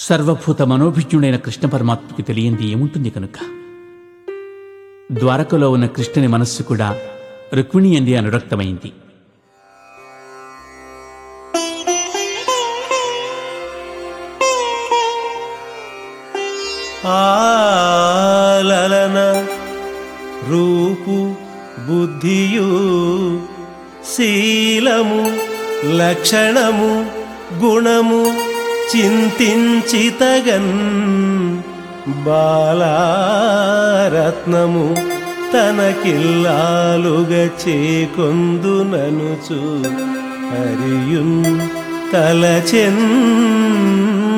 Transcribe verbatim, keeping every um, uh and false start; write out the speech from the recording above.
సర్వభూత మనోభిజ్ఞుడైన కృష్ణ పరమాత్మకి తెలియంది ఏముంటుంది కనుక ద్వారకలో ఉన్న కృష్ణుని మనస్సు కూడా రుక్మిణి ఎందే అనురక్తమైంది. ఆలలన రూపు బుద్ధియు శీలము లక్షణము గుణము చింతించితగన్ బాలారత్నము తనకిల్లాలుగా చేకొందుననుచు హరియున్ తలచెన్